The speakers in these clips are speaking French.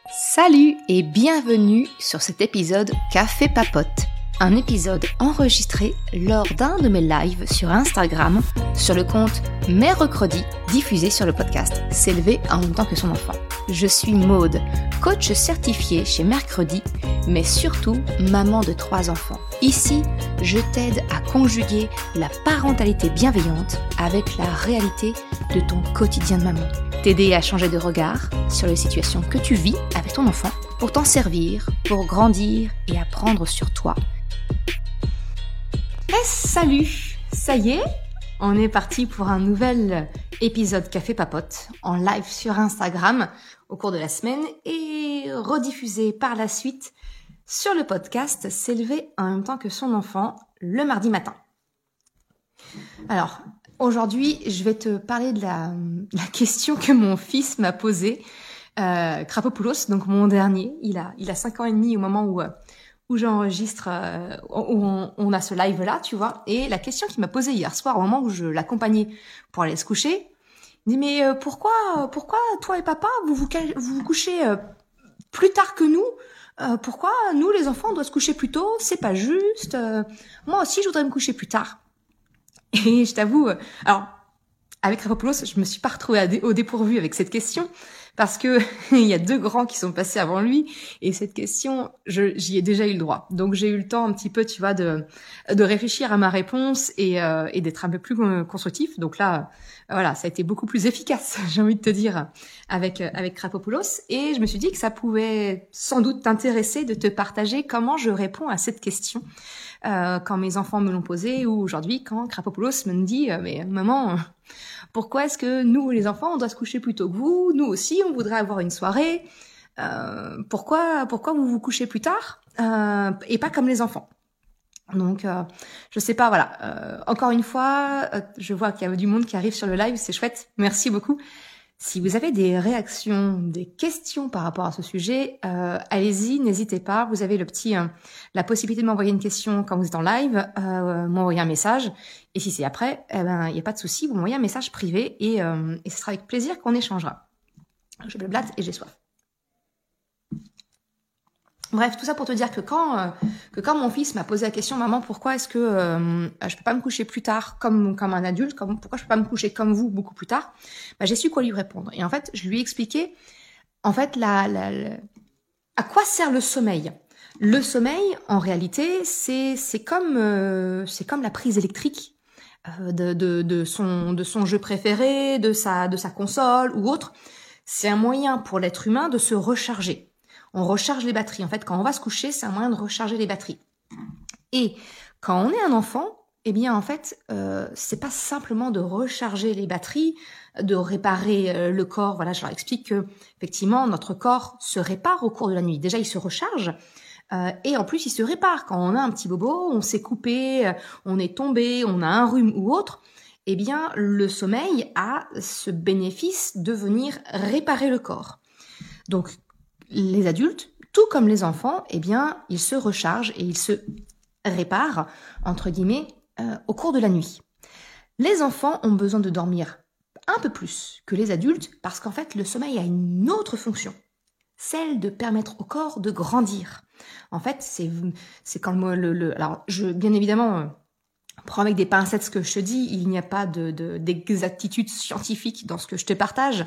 Salut et bienvenue sur cet épisode Café Papote, un épisode enregistré lors d'un de mes lives sur Instagram sur le compte Mercredi, diffusé sur le podcast S'élever en même temps que son enfant. Je suis Maude, coach certifié chez Mercredi, mais surtout maman de 3 enfants. Ici, je t'aide à conjuguer la parentalité bienveillante avec la réalité de ton quotidien de maman. T'aider à changer de regard sur les situations que tu vis avec ton enfant pour t'en servir, pour grandir et apprendre sur toi. Salut! Ça y est, on est parti pour un nouvel épisode Café Papote en live sur Instagram au cours de la semaine et rediffusé par la suite sur le podcast S'élever en même temps que son enfant le mardi matin. Alors, aujourd'hui, je vais te parler de la question que mon fils m'a posée, Krapopoulos, donc mon dernier. Il a 5 ans et demi au moment où j'enregistre, où on a ce live-là, tu vois. Et la question qu'il m'a posée hier soir, au moment où je l'accompagnais pour aller se coucher, il dit « Mais pourquoi toi et papa, vous vous couchez plus tard que nous ? Pourquoi nous, les enfants, on doit se coucher plus tôt ? C'est pas juste. Moi aussi, je voudrais me coucher plus tard. » Et je t'avoue, alors, avec Krapopoulos, je me suis pas retrouvée au dépourvu avec cette question, parce que il y a 2 grands qui sont passés avant lui, et cette question, j'y ai déjà eu le droit. Donc j'ai eu le temps un petit peu, tu vois, de réfléchir à ma réponse et d'être un peu plus constructif. Donc là, voilà, ça a été beaucoup plus efficace, j'ai envie de te dire, avec Krapopoulos. Et je me suis dit que ça pouvait sans doute t'intéresser de te partager comment je réponds à cette question. Quand mes enfants me l'ont posé, ou aujourd'hui quand Krapopoulos me dit mais maman, pourquoi est-ce que nous les enfants on doit se coucher plus tôt que vous ? Nous aussi on voudrait avoir une soirée. Pourquoi vous vous couchez plus tard et pas comme les enfants ? Donc je sais pas, voilà. Encore une fois, je vois qu'il y a du monde qui arrive sur le live, c'est chouette. Merci beaucoup. Si vous avez des réactions, des questions par rapport à ce sujet, allez-y, n'hésitez pas. Vous avez la possibilité de m'envoyer une question quand vous êtes en live, m'envoyer un message. Et si c'est après, il n'y a pas de souci, vous m'envoyez un message privé et ce sera avec plaisir qu'on échangera. Je blablate et j'ai soif. Bref, tout ça pour te dire que quand mon fils m'a posé la question, maman, pourquoi est-ce que je peux pas me coucher plus tard comme un adulte, pourquoi je peux pas me coucher comme vous beaucoup plus tard, j'ai su quoi lui répondre. Et en fait, je lui ai expliqué, en fait, à quoi sert le sommeil. Le sommeil, en réalité, c'est comme la prise électrique de son jeu préféré, de sa console ou autre. C'est un moyen pour l'être humain de se recharger. On recharge les batteries. En fait, quand on va se coucher, c'est un moyen de recharger les batteries. Et quand on est un enfant, eh bien, en fait, c'est pas simplement de recharger les batteries, de réparer le corps. Voilà, je leur explique que, effectivement, notre corps se répare au cours de la nuit. Déjà, il se recharge. Et en plus, il se répare. Quand on a un petit bobo, on s'est coupé, on est tombé, on a un rhume ou autre, eh bien, le sommeil a ce bénéfice de venir réparer le corps. Donc, les adultes, tout comme les enfants, eh bien, ils se rechargent et ils se réparent, entre guillemets, au cours de la nuit. Les enfants ont besoin de dormir un peu plus que les adultes parce qu'en fait, le sommeil a une autre fonction, celle de permettre au corps de grandir. En fait, c'est quand alors, bien évidemment, prends avec des pincettes ce que je te dis, il n'y a pas d'exactitude scientifique dans ce que je te partage.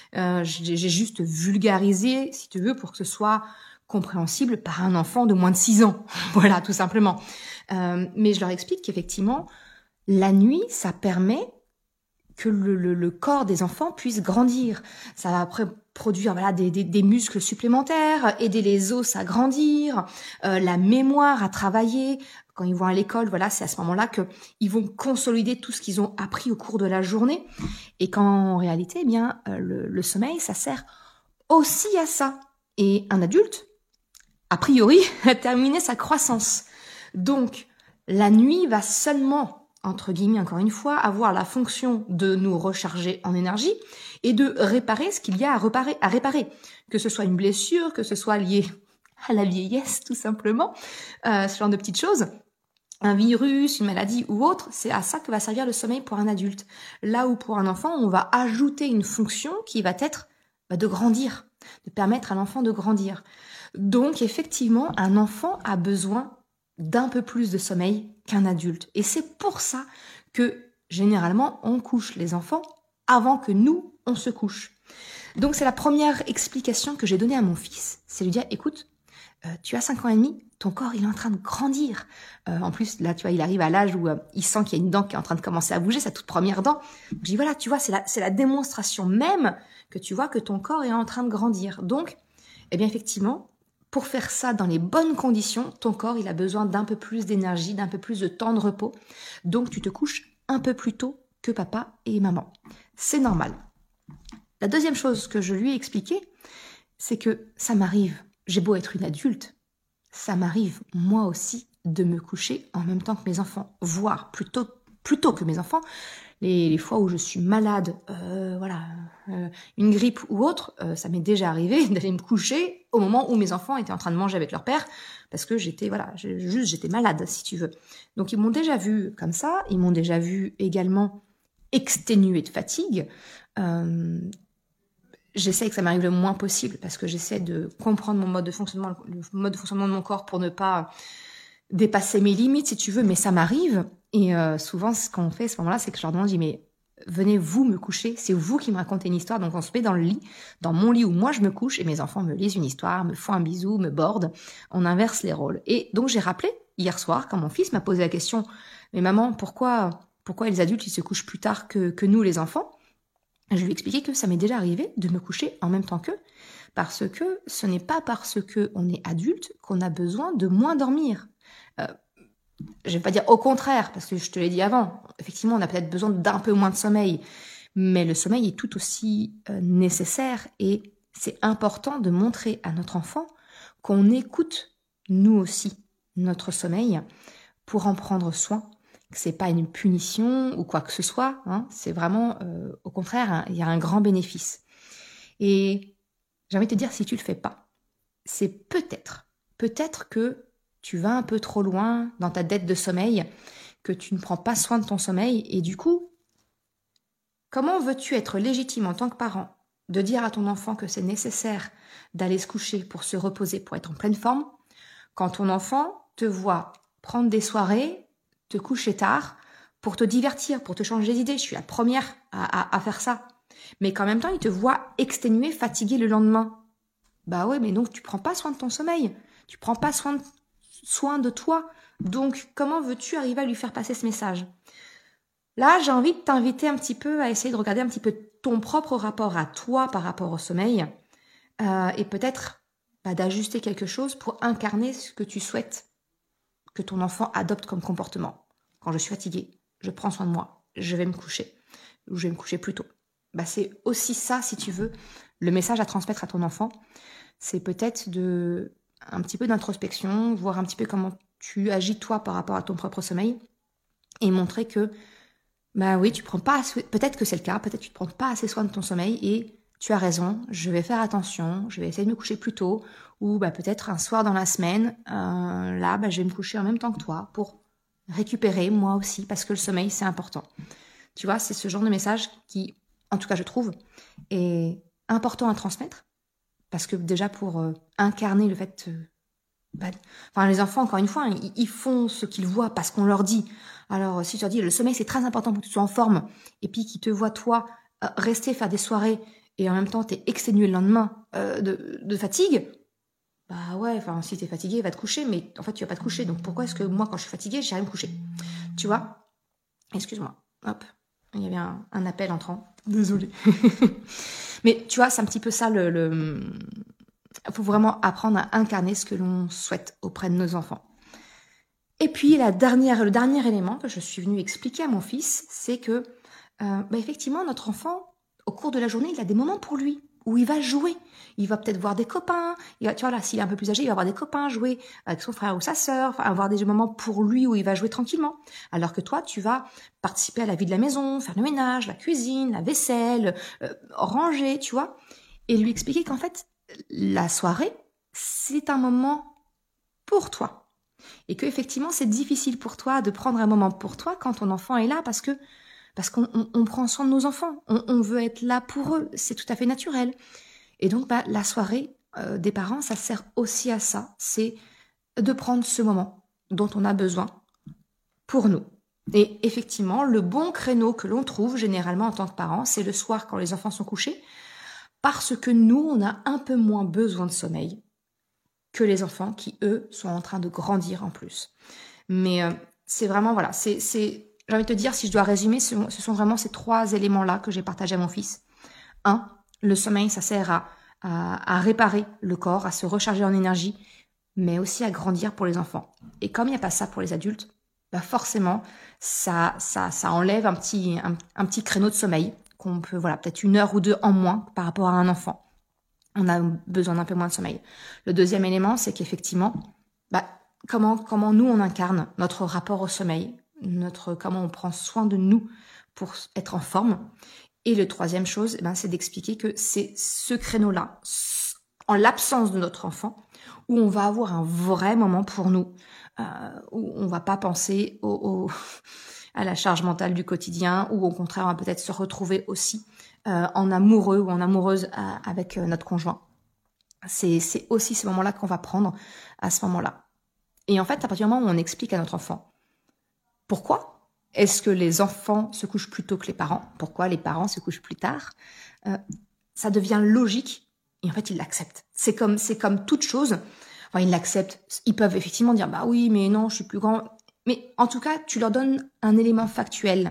J'ai juste vulgarisé, si tu veux, pour que ce soit compréhensible par un enfant de moins de 6 ans. Voilà, tout simplement. Mais je leur explique qu'effectivement, la nuit, ça permet que le corps des enfants puisse grandir. Ça va après produire des muscles supplémentaires, aider les os à grandir, la mémoire à travailler. Quand ils vont à l'école, voilà, c'est à ce moment-là qu'ils vont consolider tout ce qu'ils ont appris au cours de la journée. Et qu'en réalité, eh bien, le sommeil, ça sert aussi à ça. Et un adulte, a priori, a terminé sa croissance. Donc, la nuit va seulement, entre guillemets, encore une fois, avoir la fonction de nous recharger en énergie et de réparer ce qu'il y a à réparer. Que ce soit une blessure, que ce soit lié à la vieillesse, tout simplement, ce genre de petites choses. Un virus, une maladie ou autre, c'est à ça que va servir le sommeil pour un adulte. Là où pour un enfant, on va ajouter une fonction qui va être de grandir, de permettre à l'enfant de grandir. Donc effectivement, un enfant a besoin d'un peu plus de sommeil qu'un adulte. Et c'est pour ça que généralement, on couche les enfants avant que nous, on se couche. Donc c'est la première explication que j'ai donnée à mon fils. C'est lui dire, écoute, tu as 5 ans et demi, ton corps il est en train de grandir. En plus, là, tu vois, il arrive à l'âge où il sent qu'il y a une dent qui est en train de commencer à bouger, sa toute première dent. Donc, je dis, voilà, tu vois, c'est la démonstration même que tu vois que ton corps est en train de grandir. Donc, eh bien effectivement, pour faire ça dans les bonnes conditions, ton corps il a besoin d'un peu plus d'énergie, d'un peu plus de temps de repos. Donc, tu te couches un peu plus tôt que papa et maman. C'est normal. La deuxième chose que je lui ai expliqué, c'est que ça m'arrive, j'ai beau être une adulte, ça m'arrive moi aussi de me coucher en même temps que mes enfants, voire plutôt que mes enfants. Les fois où je suis malade, une grippe ou autre, ça m'est déjà arrivé d'aller me coucher au moment où mes enfants étaient en train de manger avec leur père, parce que j'étais malade, si tu veux. Donc ils m'ont déjà vu comme ça, ils m'ont déjà vu également exténuée de fatigue. J'essaie que ça m'arrive le moins possible, parce que j'essaie de comprendre mon mode de fonctionnement, le mode de fonctionnement de mon corps pour ne pas dépasser mes limites, si tu veux, mais ça m'arrive. Et souvent, ce qu'on fait à ce moment-là, c'est que je leur demande, je dis, mais venez vous me coucher, c'est vous qui me racontez une histoire. Donc on se met dans le lit, dans mon lit où moi je me couche, et mes enfants me lisent une histoire, me font un bisou, me bordent. On inverse les rôles. Et donc j'ai rappelé hier soir, quand mon fils m'a posé la question, mais maman, pourquoi les adultes ils se couchent plus tard que nous les enfants? Je lui ai expliqué que ça m'est déjà arrivé de me coucher en même temps qu'eux, parce que ce n'est pas parce qu'on est adulte qu'on a besoin de moins dormir. Je vais pas dire au contraire, parce que je te l'ai dit avant, effectivement on a peut-être besoin d'un peu moins de sommeil, mais le sommeil est tout aussi nécessaire, et c'est important de montrer à notre enfant qu'on écoute nous aussi notre sommeil pour en prendre soin, que c'est pas une punition ou quoi que ce soit, hein, c'est vraiment au contraire, hein, il y a un grand bénéfice. Et j'ai envie de te dire, si tu le fais pas, c'est peut-être que tu vas un peu trop loin dans ta dette de sommeil, que tu ne prends pas soin de ton sommeil, et du coup, comment veux-tu être légitime en tant que parent de dire à ton enfant que c'est nécessaire d'aller se coucher pour se reposer, pour être en pleine forme, quand ton enfant te voit prendre des soirées, te coucher tard, pour te divertir, pour te changer les idées? Je suis la première à faire ça. Mais qu'en même temps, il te voit exténué, fatigué le lendemain. Bah ouais, mais donc tu prends pas soin de ton sommeil. Tu prends pas soin de toi. Donc, comment veux-tu arriver à lui faire passer ce message? Là, j'ai envie de t'inviter un petit peu à essayer de regarder un petit peu ton propre rapport à toi par rapport au sommeil, et peut-être d'ajuster quelque chose pour incarner ce que tu souhaites que ton enfant adopte comme comportement. Quand je suis fatiguée, je prends soin de moi, je vais me coucher, ou je vais me coucher plus tôt. C'est aussi ça, si tu veux, le message à transmettre à ton enfant. C'est peut-être un petit peu d'introspection, voir un petit peu comment tu agis toi par rapport à ton propre sommeil, et montrer que, oui, tu prends pas peut-être que c'est le cas, peut-être que tu ne prends pas assez soin de ton sommeil, et tu as raison, je vais faire attention, je vais essayer de me coucher plus tôt, ou peut-être un soir dans la semaine, je vais me coucher en même temps que toi pour récupérer moi aussi, parce que le sommeil c'est important. Tu vois, c'est ce genre de message qui, en tout cas je trouve, est important à transmettre, parce que déjà pour incarner le fait, les enfants, encore une fois, ils font ce qu'ils voient parce qu'on leur dit. Alors si tu leur dis le sommeil c'est très important pour que tu sois en forme, et puis qu'ils te voient toi rester faire des soirées, et en même temps t'es exténué le lendemain de fatigue, si t'es fatigué, va te coucher, mais en fait tu vas pas te coucher, donc pourquoi est-ce que moi quand je suis fatiguée, j'irai me coucher? Tu vois? Excuse-moi, hop, il y avait un appel entrant, désolée. Mais tu vois, c'est un petit peu ça, faut vraiment apprendre à incarner ce que l'on souhaite auprès de nos enfants. Et puis le dernier élément que je suis venue expliquer à mon fils, c'est que effectivement notre enfant, au cours de la journée, il a des moments pour lui, où il va jouer. Il va peut-être voir des copains, s'il est un peu plus âgé, il va voir des copains, jouer avec son frère ou sa sœur, avoir des moments pour lui où il va jouer tranquillement. Alors que toi, tu vas participer à la vie de la maison, faire le ménage, la cuisine, la vaisselle, ranger, tu vois. Et lui expliquer qu'en fait, la soirée, c'est un moment pour toi. Et que effectivement, c'est difficile pour toi de prendre un moment pour toi quand ton enfant est là, parce qu'on prend soin de nos enfants. On veut être là pour eux. C'est tout à fait naturel. Et donc, la soirée des parents, ça sert aussi à ça. C'est de prendre ce moment dont on a besoin pour nous. Et effectivement, le bon créneau que l'on trouve généralement en tant que parent, c'est le soir quand les enfants sont couchés, parce que nous, on a un peu moins besoin de sommeil que les enfants qui, eux, sont en train de grandir en plus. Mais c'est vraiment, voilà, j'ai envie de te dire, si je dois résumer, ce sont vraiment ces 3 éléments-là que j'ai partagés à mon fils. 1, le sommeil, ça sert à réparer le corps, à se recharger en énergie, mais aussi à grandir pour les enfants. Et comme il n'y a pas ça pour les adultes, forcément, ça enlève un petit créneau de sommeil qu'on peut, peut-être 1 heure ou 2 en moins par rapport à un enfant. On a besoin d'un peu moins de sommeil. Le deuxième élément, c'est qu'effectivement, comment nous on incarne notre rapport au sommeil, comment on prend soin de nous pour être en forme. Et le troisième chose, c'est d'expliquer que c'est ce créneau-là, en l'absence de notre enfant, où on va avoir un vrai moment pour nous, où on va pas penser à la charge mentale du quotidien, où au contraire on va peut-être se retrouver aussi en amoureux ou en amoureuse avec notre conjoint. C'est aussi ce moment-là qu'on va prendre à ce moment-là. Et en fait, à partir du moment où on explique à notre enfant pourquoi est-ce que les enfants se couchent plus tôt que les parents, pourquoi les parents se couchent plus tard, ça devient logique et en fait ils l'acceptent. C'est comme toute chose. Enfin, ils l'acceptent. Ils peuvent effectivement dire « oui, mais non, je suis plus grand ». Mais en tout cas, tu leur donnes un élément factuel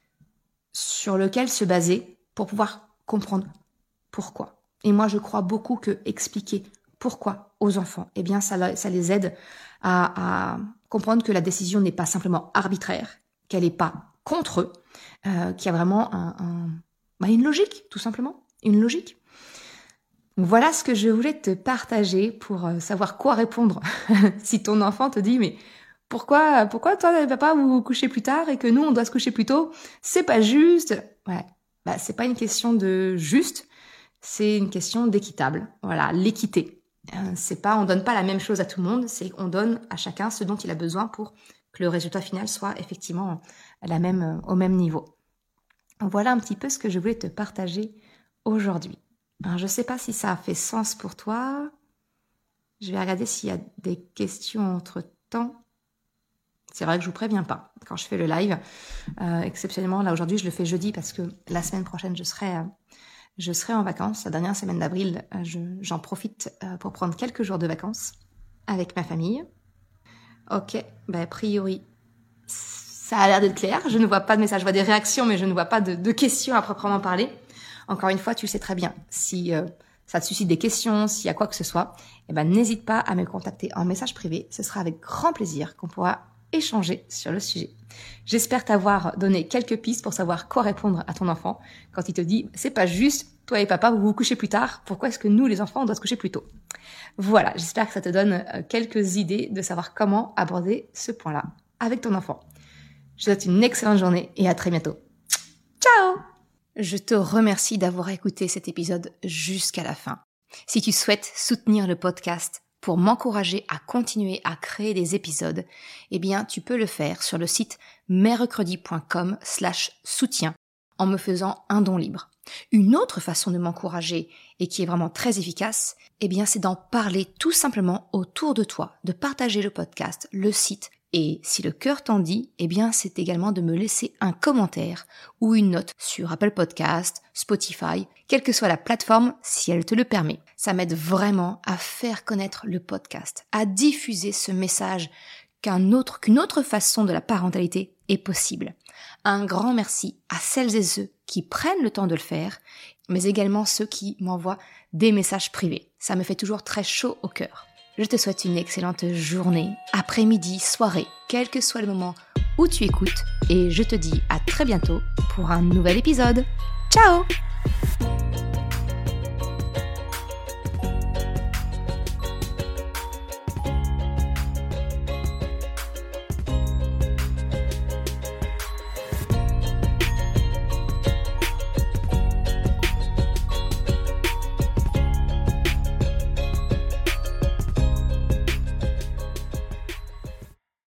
sur lequel se baser pour pouvoir comprendre pourquoi. Et moi, je crois beaucoup que expliquer pourquoi aux enfants, ça les aide à comprendre que la décision n'est pas simplement arbitraire, qu'elle n'est pas contre eux, qu'il y a vraiment une logique, tout simplement, une logique. Voilà ce que je voulais te partager pour savoir quoi répondre si ton enfant te dit « mais pourquoi toi et papa vous vous couchez plus tard et que nous on doit se coucher plus tôt, c'est pas juste ». Ouais, c'est pas une question de juste, c'est une question d'équitable. Voilà, l'équité. On donne pas la même chose à tout le monde, c'est on donne à chacun ce dont il a besoin pour que le résultat final soit effectivement au même niveau. Voilà un petit peu ce que je voulais te partager aujourd'hui. Alors, je ne sais pas si ça a fait sens pour toi. Je vais regarder s'il y a des questions entre-temps. C'est vrai que je ne vous préviens pas quand je fais le live. Exceptionnellement, là aujourd'hui, je le fais jeudi parce que la semaine prochaine, je serai en vacances. La dernière semaine d'avril, j'en profite pour prendre quelques jours de vacances avec ma famille. Ok, a priori, ça a l'air d'être clair. Je ne vois pas de message, je vois des réactions, mais je ne vois pas de questions à proprement parler. Encore une fois, tu le sais très bien. Si ça te suscite des questions, s'il y a quoi que ce soit, n'hésite pas à me contacter en message privé. Ce sera avec grand plaisir qu'on pourra échanger sur le sujet. J'espère t'avoir donné quelques pistes pour savoir quoi répondre à ton enfant quand il te dit « c'est pas juste, toi et papa, vous vous couchez plus tard, pourquoi est-ce que nous, les enfants, on doit se coucher plus tôt ?» Voilà, j'espère que ça te donne quelques idées de savoir comment aborder ce point-là avec ton enfant. Je te souhaite une excellente journée et à très bientôt. Ciao! Je te remercie d'avoir écouté cet épisode jusqu'à la fin. Si tu souhaites soutenir le podcast pour m'encourager à continuer à créer des épisodes, tu peux le faire sur le site mercredi.com/soutien en me faisant un don libre. Une autre façon de m'encourager et qui est vraiment très efficace, c'est d'en parler tout simplement autour de toi, de partager le podcast, le site. Et si le cœur t'en dit, c'est également de me laisser un commentaire ou une note sur Apple Podcast, Spotify, quelle que soit la plateforme, si elle te le permet. Ça m'aide vraiment à faire connaître le podcast, à diffuser ce message qu'une autre façon de la parentalité est possible. Un grand merci à celles et ceux qui prennent le temps de le faire, mais également ceux qui m'envoient des messages privés. Ça me fait toujours très chaud au cœur. Je te souhaite une excellente journée, après-midi, soirée, quel que soit le moment où tu écoutes, et je te dis à très bientôt pour un nouvel épisode. Ciao!